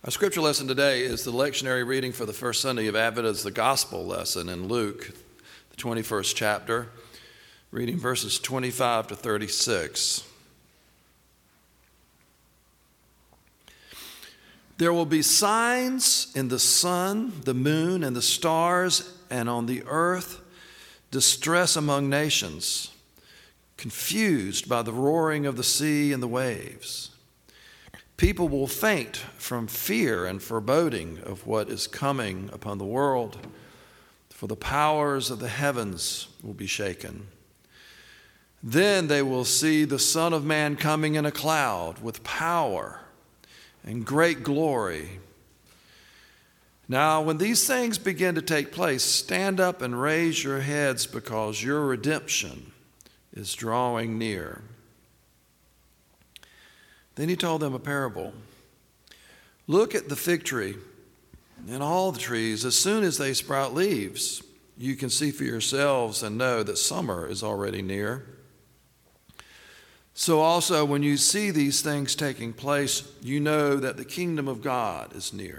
Our scripture lesson today is the lectionary reading for the first Sunday of Advent. It's the gospel lesson in Luke, the 21st chapter, reading verses 25 to 36. There will be signs in the sun, the moon, and the stars, and on the earth distress among nations, confused by the roaring of the sea and the waves. People will faint from fear and foreboding of what is coming upon the world, for the powers of the heavens will be shaken. Then they will see the Son of Man coming in a cloud with power and great glory. Now, when these things begin to take place, stand up and raise your heads, because your redemption is drawing near. Then he told them a parable. Look at the fig tree and all the trees. As soon as they sprout leaves, you can see for yourselves and know that summer is already near. So also, when you see these things taking place, you know that the kingdom of God is near.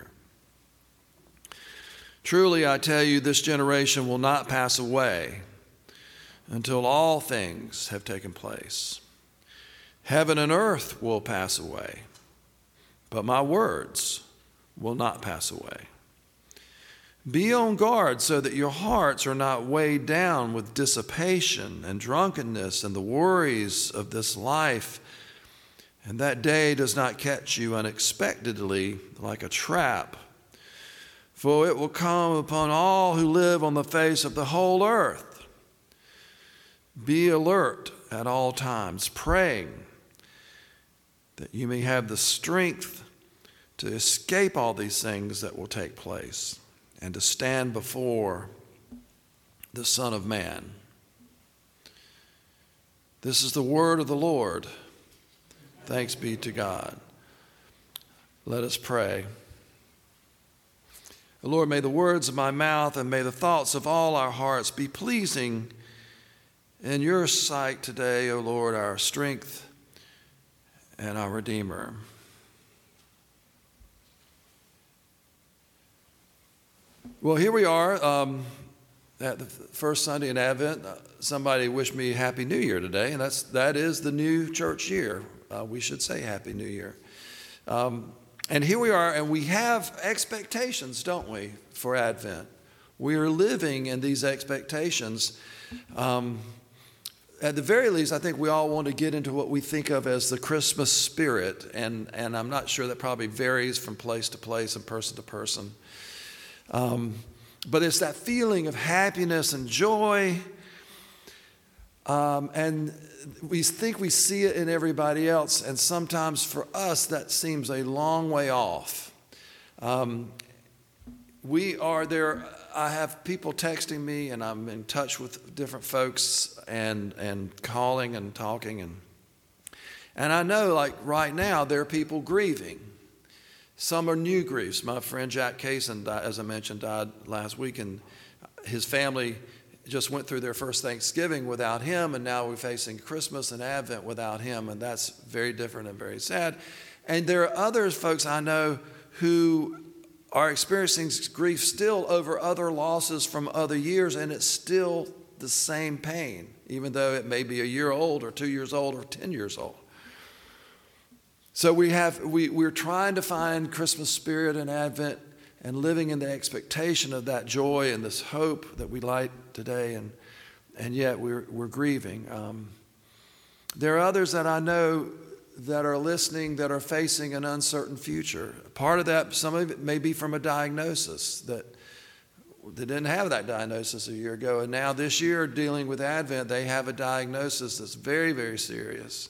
Truly, I tell you, this generation will not pass away until all things have taken place. Heaven and earth will pass away, but my words will not pass away. Be on guard so that your hearts are not weighed down with dissipation and drunkenness and the worries of this life, and that day does not catch you unexpectedly like a trap. For it will come upon all who live on the face of the whole earth. Be alert at all times, praying that you may have the strength to escape all these things that will take place and to stand before the Son of Man. This is the word of the Lord. Thanks be to God. Let us pray. Lord, may the words of my mouth and may the thoughts of all our hearts be pleasing in your sight today, O Lord, our strength and our Redeemer. Well, here we are at the first Sunday in Advent. Somebody wished me Happy New Year today, and that is the new church year. We should say Happy New Year. And here we are, and we have expectations, don't we, for Advent? We are living in these expectations. At the very least, I think we all want to get into what we think of as the Christmas spirit, and I'm not sure that probably varies from place to place and person to person. But it's that feeling of happiness and joy, and we think we see it in everybody else, and sometimes for us that seems a long way off. We are there. I have people texting me, and I'm in touch with different folks and calling and talking. And I know, like right now, there are people grieving. Some are new griefs. My friend Jack Kaysen, as I mentioned, died last week, and his family just went through their first Thanksgiving without him, and now we're facing Christmas and Advent without him, and that's very different and very sad. And there are other folks I know who are experiencing grief still over other losses from other years, and it's still the same pain, even though it may be a year old or 2 years old or 10 years old. So we're trying to find Christmas spirit in Advent and living in the expectation of that joy and this hope that we light today, and yet we're grieving. There are others that I know that are listening that are facing an uncertain future. Part of that, some of it may be from a diagnosis that they didn't have that diagnosis a year ago, and now this year, dealing with Advent, they have a diagnosis that's very, very serious.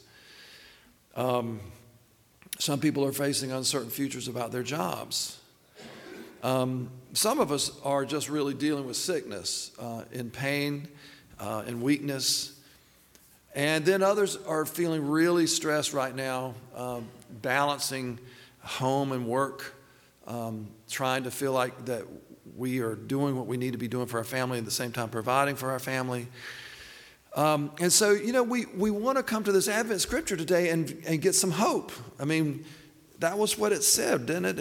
Some people are facing uncertain futures about their jobs. Some of us are just really dealing with sickness, in pain, in weakness. And then others are feeling really stressed right now, balancing home and work, trying to feel like that we are doing what we need to be doing for our family, at the same time providing for our family. And so, we want to come to this Advent scripture today and get some hope. I mean, that was what it said, didn't it?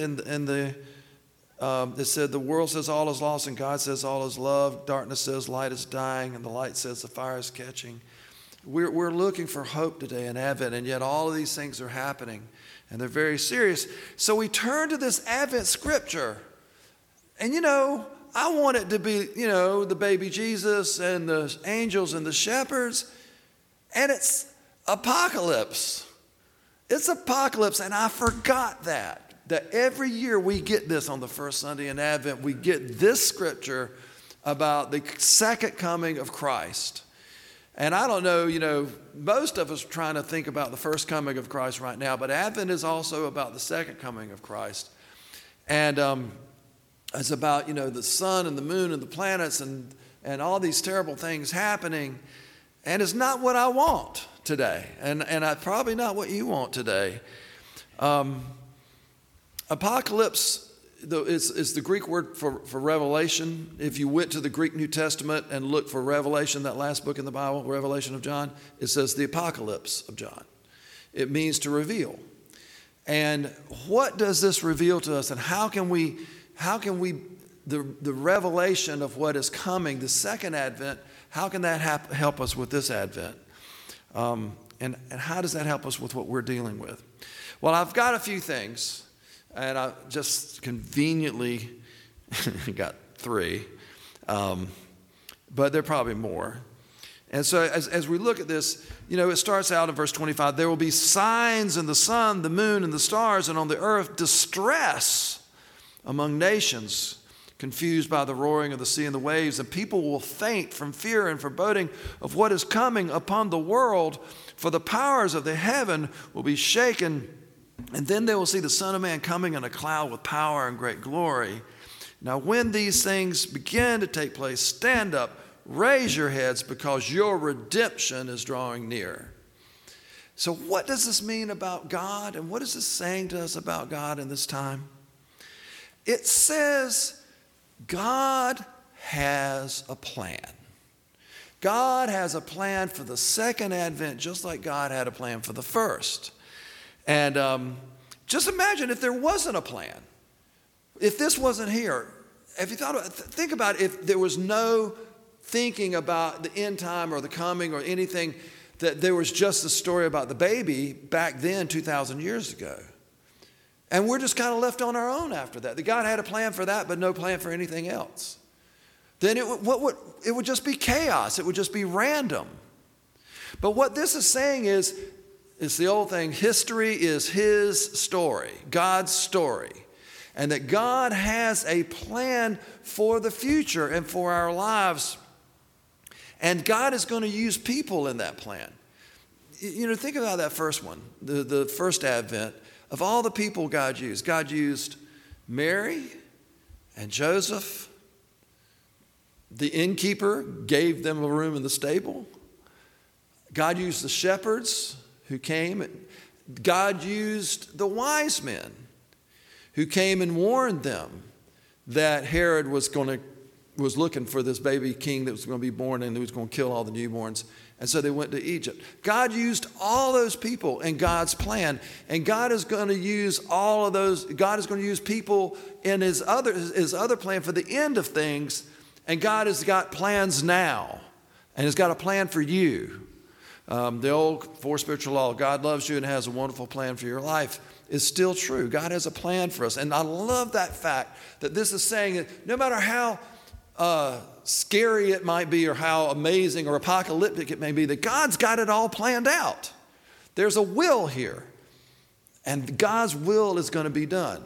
It said the world says all is lost and God says all is love. Darkness says light is dying and the light says the fire is catching. We're looking for hope today in Advent, and yet all of these things are happening, and they're very serious. So we turn to this Advent scripture, and I want it to be, the baby Jesus and the angels and the shepherds, and it's apocalypse. It's apocalypse, and I forgot that every year we get this on the first Sunday in Advent. We get this scripture about the second coming of Christ. And I don't know, most of us are trying to think about the first coming of Christ right now, but Advent is also about the second coming of Christ. And it's about, the sun and the moon and the planets and all these terrible things happening. And it's not what I want today. And probably not what you want today. Apocalypse is the Greek word for revelation. If you went to the Greek New Testament and looked for Revelation, that last book in the Bible, Revelation of John, it says the apocalypse of John. It means to reveal. And what does this reveal to us? And how can we the revelation of what is coming, the second Advent, how can that help us with this Advent? And how does that help us with what we're dealing with? Well, I've got a few things. And I just conveniently got 3, but there are probably more. And so as we look at this, it starts out in verse 25. There will be signs in the sun, the moon, and the stars, and on the earth distress among nations, confused by the roaring of the sea and the waves. And people will faint from fear and foreboding of what is coming upon the world, for the powers of the heaven will be shaken. And then they will see the Son of Man coming in a cloud with power and great glory. Now, when these things begin to take place, stand up, raise your heads, because your redemption is drawing near. So what does this mean about God? And what is this saying to us about God in this time? It says God has a plan. God has a plan for the second Advent, just like God had a plan for the first. And just imagine if there wasn't a plan, if this wasn't here. If you think about it, if there was no thinking about the end time or the coming or anything, that there was just a story about the baby back then 2,000 years ago. And we're just kind of left on our own after that. That God had a plan for that, but no plan for anything else. Then it would just be chaos. It would just be random. But what this is saying is, it's the old thing, history is his story, God's story. And that God has a plan for the future and for our lives. And God is going to use people in that plan. Think about that first one, the first Advent. Of all the people God used Mary and Joseph. The innkeeper gave them a room in the stable. God used the shepherds who came. God used the wise men who came and warned them that Herod was looking for this baby king that was going to be born and he was going to kill all the newborns. And so they went to Egypt. God used all those people in God's plan. And God is going to use all of those. God is going to use people in his other plan for the end of things. And God has got plans now. And has got a plan for you. The old 4 spiritual law, God loves you and has a wonderful plan for your life, is still true. God has a plan for us. And I love that fact that this is saying that no matter how scary it might be or how amazing or apocalyptic it may be, that God's got it all planned out. There's a will here. And God's will is going to be done.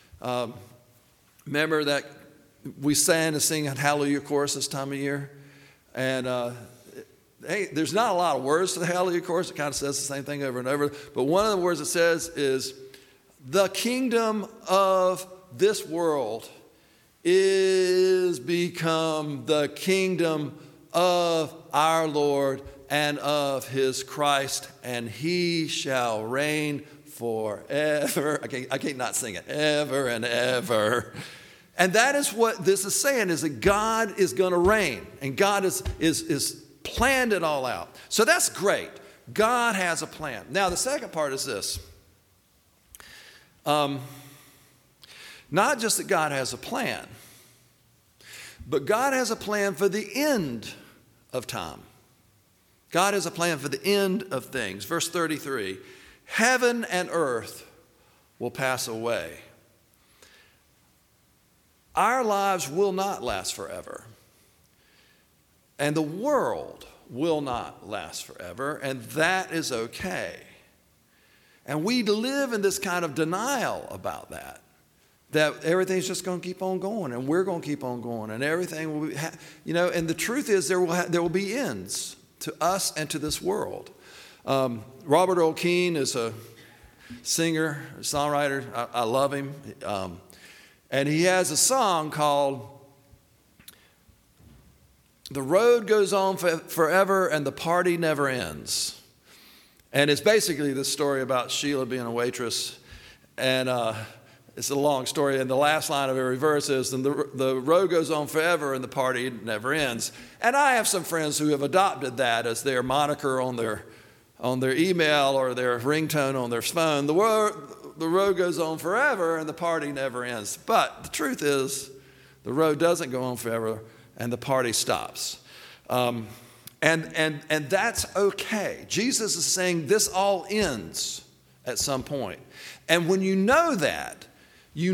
Remember that we sang a Hallelujah chorus this time of year? And hey, there's not a lot of words to the Hallelujah chorus. It kind of says the same thing over and over. But one of the words it says is, the kingdom of this world is become the kingdom of our Lord and of his Christ, and he shall reign forever. I can't not sing it. Ever and ever. And that is what this is saying, is that God is going to reign, and God is planned it all out. So that's great. God has a plan. Now, the second part is this. Not just that God has a plan, but God has a plan for the end of time. God has a plan for the end of things. Verse 33, heaven and earth will pass away. Our lives will not last forever. And the world will not last forever, and that is okay. And we live in this kind of denial about that everything's just going to keep on going, and we're going to keep on going, and everything will be, and the truth is there will be ends to us and to this world. Robert Earl Keen is a singer, a songwriter. I love him. And he has a song called "The Road Goes On Forever and the Party Never Ends." And it's basically this story about Sheila being a waitress. And it's a long story. And the last line of every verse is, "And the road goes on forever and the party never ends." And I have some friends who have adopted that as their moniker on their email or their ringtone on their phone. The road goes on forever and the party never ends. But the truth is, the road doesn't go on forever and the party stops. And that's okay. Jesus is saying this all ends at some point. And when you know that you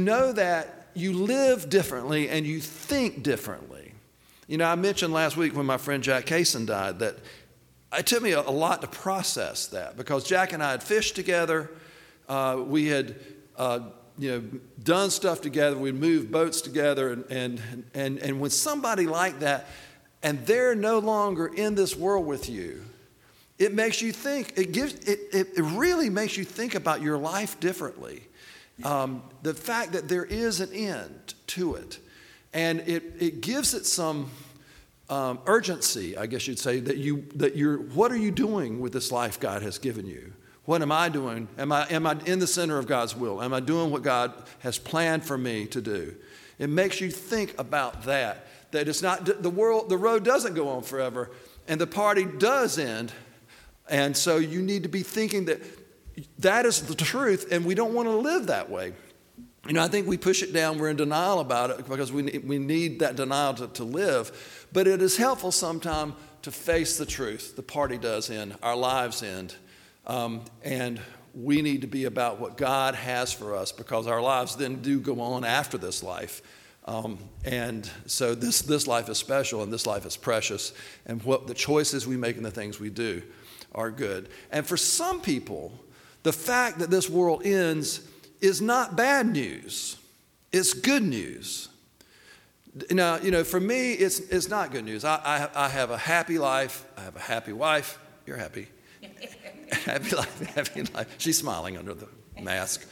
live differently and you think differently. I mentioned last week when my friend Jack Kaysen died that it took me a lot to process that, because Jack and I had fished together. We had done stuff together. We'd moved boats together. And when somebody like that, and they're no longer in this world with you, it makes you think. It really makes you think about your life differently. The fact that there is an end to it, and it gives it some urgency, I guess you'd say, what are you doing with this life God has given you? What am I doing? Am I in the center of God's will? Am I doing what God has planned for me to do? It makes you think about that it's not the road doesn't go on forever, and the party does end. And so you need to be thinking that is the truth, and we don't want to live that way. I think we push it down. We're in denial about it because we need that denial to live. But it is helpful sometimes to face the truth. The party does end. Our lives end. And we need to be about what God has for us, because our lives then do go on after this life. And so this life is special, and this life is precious. And what the choices we make and the things we do are good. And for some people, the fact that this world ends is not bad news. It's good news. Now, for me, it's not good news. I have a happy life. I have a happy wife. You're happy. Happy life, happy life. She's smiling under the mask.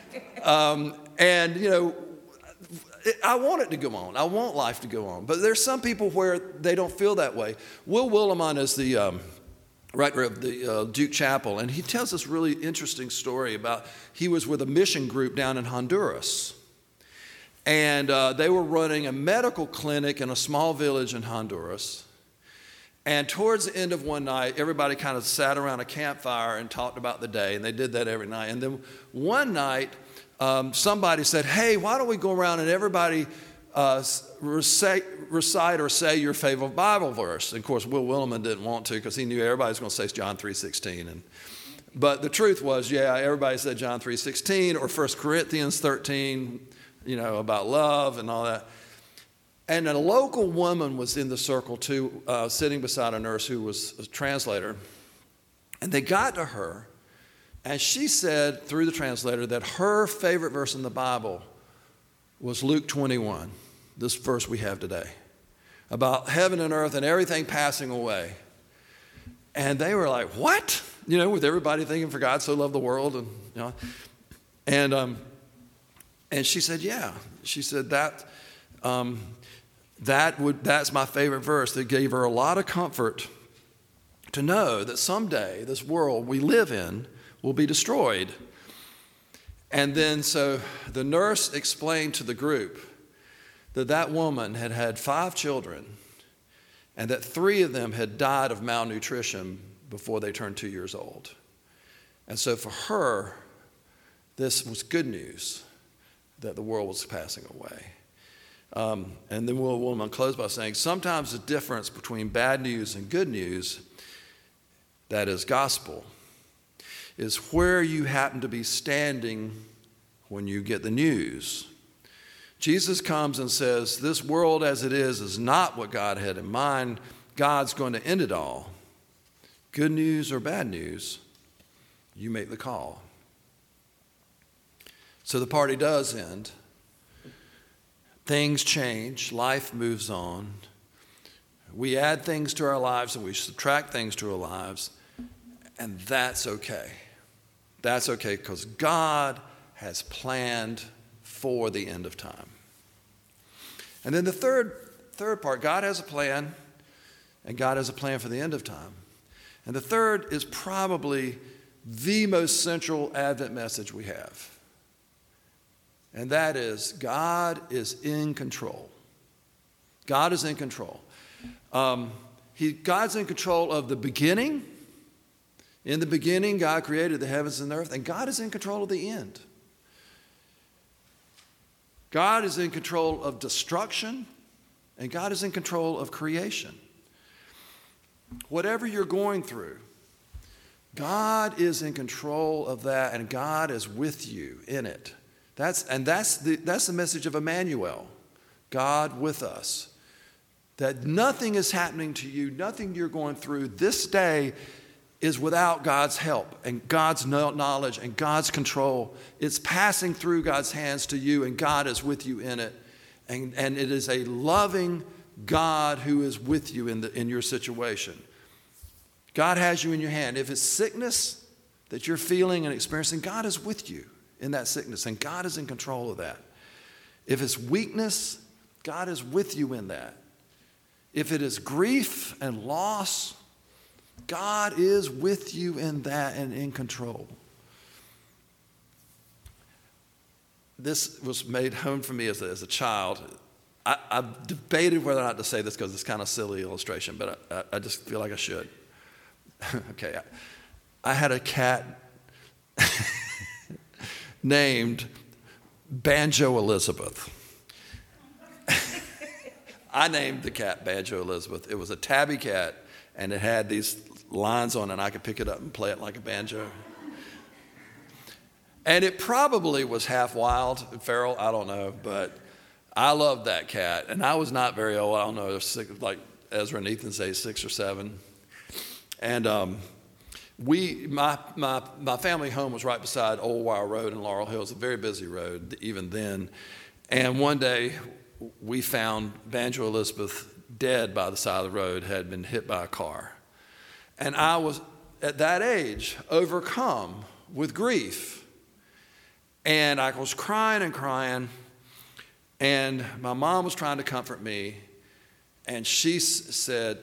I want it to go on. I want life to go on. But there's some people where they don't feel that way. Will Willimon is the rector of the Duke Chapel, and he tells this really interesting story about he was with a mission group down in Honduras. And they were running a medical clinic in a small village in Honduras. And towards the end of one night, everybody kind of sat around a campfire and talked about the day, and they did that every night. And then one night, somebody said, "Hey, why don't we go around and everybody recite or say your favorite Bible verse?" And of course, Will Willimon didn't want to, because he knew everybody was going to say John 3:16. But the truth was, everybody said John 3:16 or 1 Corinthians 13, about love and all that. And a local woman was in the circle too, sitting beside a nurse who was a translator. And they got to her, and she said through the translator that her favorite verse in the Bible was Luke 21, this verse we have today, about heaven and earth and everything passing away. And they were like, "What?" With everybody thinking, "For God so loved the world," and she said, "Yeah." She said that's my favorite verse. That gave her a lot of comfort to know that someday this world we live in will be destroyed. And then so the nurse explained to the group that woman had had 5 children, and that 3 of them had died of malnutrition before they turned 2 years old. And so for her, This was good news that the world was passing away. And then we'll close by saying sometimes the difference between bad news and good news, that is gospel, is where you happen to be standing when you get the news. Jesus comes and says, this world as it is not what God had in mind. God's going to end it all. Good news or bad news, you make the call. So the party does end. Things change. Life moves on. We add things to our lives and we subtract things to our lives. And that's okay. That's okay because God has planned for the end of time. And then the third part, God has a plan, and God has a plan for the end of time. And the third is probably the most central Advent message we have. And that is, God is in control. God is in control. God's in control of the beginning. In the beginning, God created the heavens and the earth, and God is in control of the end. God is in control of destruction, and God is in control of creation. Whatever you're going through, God is in control of that, and God is with you in it. That's the message of Emmanuel, God with us. That nothing is happening to you, nothing you're going through this day is without God's help and God's knowledge and God's control. It's passing through God's hands to you, and God is with you in it. And it is a loving God who is with you in your situation. God has you in your hand. If it's sickness that you're feeling and experiencing, God is with you in that sickness, and God is in control of that. If it's weakness, God is with you in that. If it is grief and loss, God is with you in that and in control. This was made home for me as a child. I've debated whether or not to say this because it's kind of a silly illustration, but I just feel like I should. Okay, I had a cat named Banjo Elizabeth. I named the cat Banjo Elizabeth. It was a tabby cat, and it had these lines on it, and I could pick it up and play it like a banjo. And it probably was half wild and feral, I don't know, but I loved that cat. And I was not very old, I don't know, like Ezra and Ethan say, 6 or 7. And my family home was right beside Old Wire Road in Laurel Hill. It was a very busy road even then. And one day we found Banjo Elizabeth dead by the side of the road, had been hit by a car. And I was, at that age, overcome with grief. And I was crying and crying. And my mom was trying to comfort me. And she said,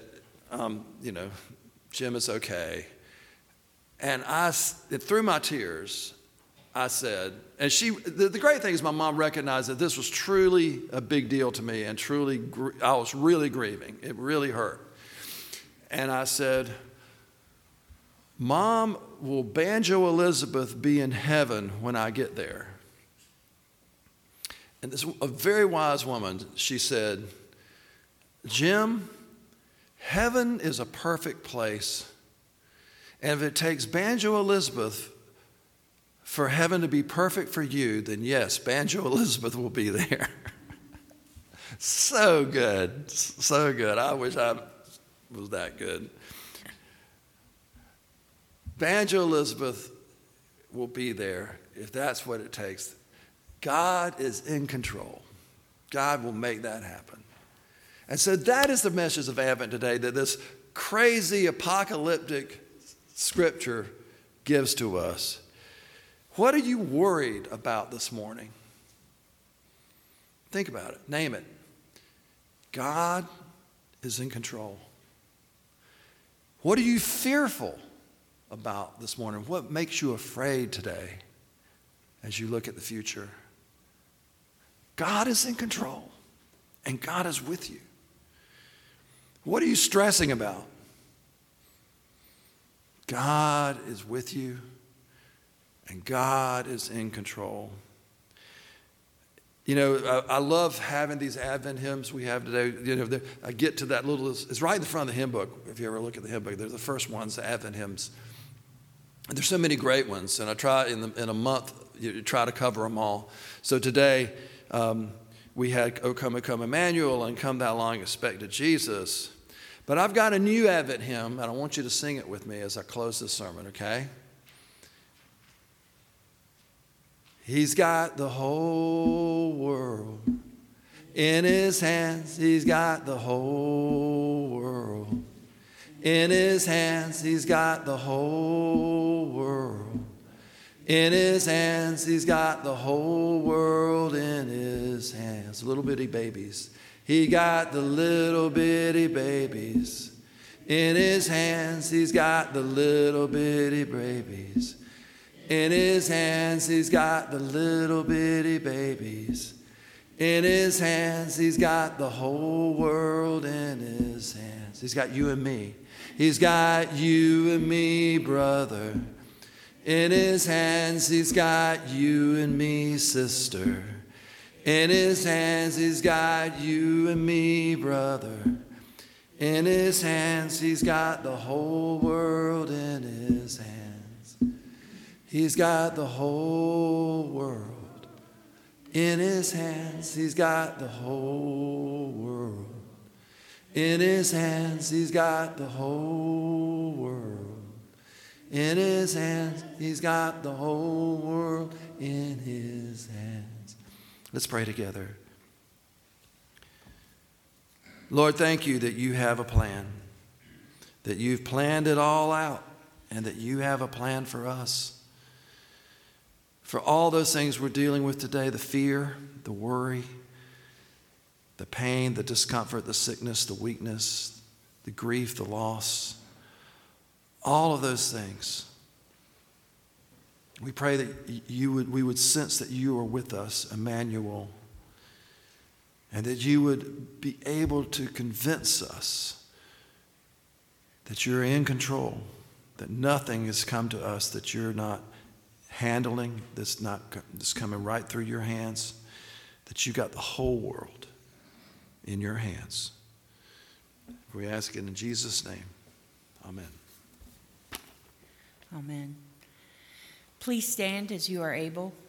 Jim, it's okay. And through my tears, I said, and the great thing is my mom recognized that this was truly a big deal to me, and truly, I was really grieving. It really hurt. And I said, Mom, will Banjo Elizabeth be in heaven when I get there? And this, a very wise woman, she said, Jim, heaven is a perfect place. And if it takes Banjo Elizabeth for heaven to be perfect for you, then yes, Banjo Elizabeth will be there. So good. So good. I wish I was that good. Banjo Elizabeth will be there if that's what it takes. God is in control. God will make that happen. And so that is the message of Advent today, that this crazy apocalyptic scripture gives to us. What are you worried about this morning? Think about it. Name it. God is in control. What are you fearful about this morning? What makes you afraid today as you look at the future? God is in control, and God is with you. What are you stressing about? God is with you. And God is in control. You know, I love having these Advent hymns we have today. You know, I get to that little, it's right in the front of the hymn book. If you ever look at the hymn book, they're the first ones, the Advent hymns. And there's so many great ones, and I try in a month, you try to cover them all. So today, we had O Come, O Come Emmanuel, and Come Thou Long Expected Jesus. But I've got a new Advent hymn, and I want you to sing it with me as I close this sermon, okay? He's got the whole world in his hands. He's got the whole world in his hands. He's got the whole world in his hands. He's got the whole world in his hands. Little bitty babies. He got the little bitty babies in his hands. He's got the little bitty babies. In his hands, he's got the little bitty babies. In his hands, he's got the whole world in his hands. He's got you and me. He's got you and me, brother. In his hands, he's got you and me, sister. In his hands, he's got you and me, brother. In his hands, he's got the whole world in his hands. He's got the whole world in his hands. He's got the whole world in his hands. He's got the whole world in his hands. He's got the whole world in his hands. Let's pray together. Lord, thank you that you have a plan, that you've planned it all out, and that you have a plan for us. For all those things we're dealing with today, the fear, the worry, the pain, the discomfort, the sickness, the weakness, the grief, the loss, all of those things. We pray that we would sense that you are with us, Emmanuel, and that you would be able to convince us that you're in control, that nothing has come to us that you're not handling, that's coming right through your hands, that you got the whole world in your hands. We ask it in Jesus' name. Amen. Amen. Please stand as you are able.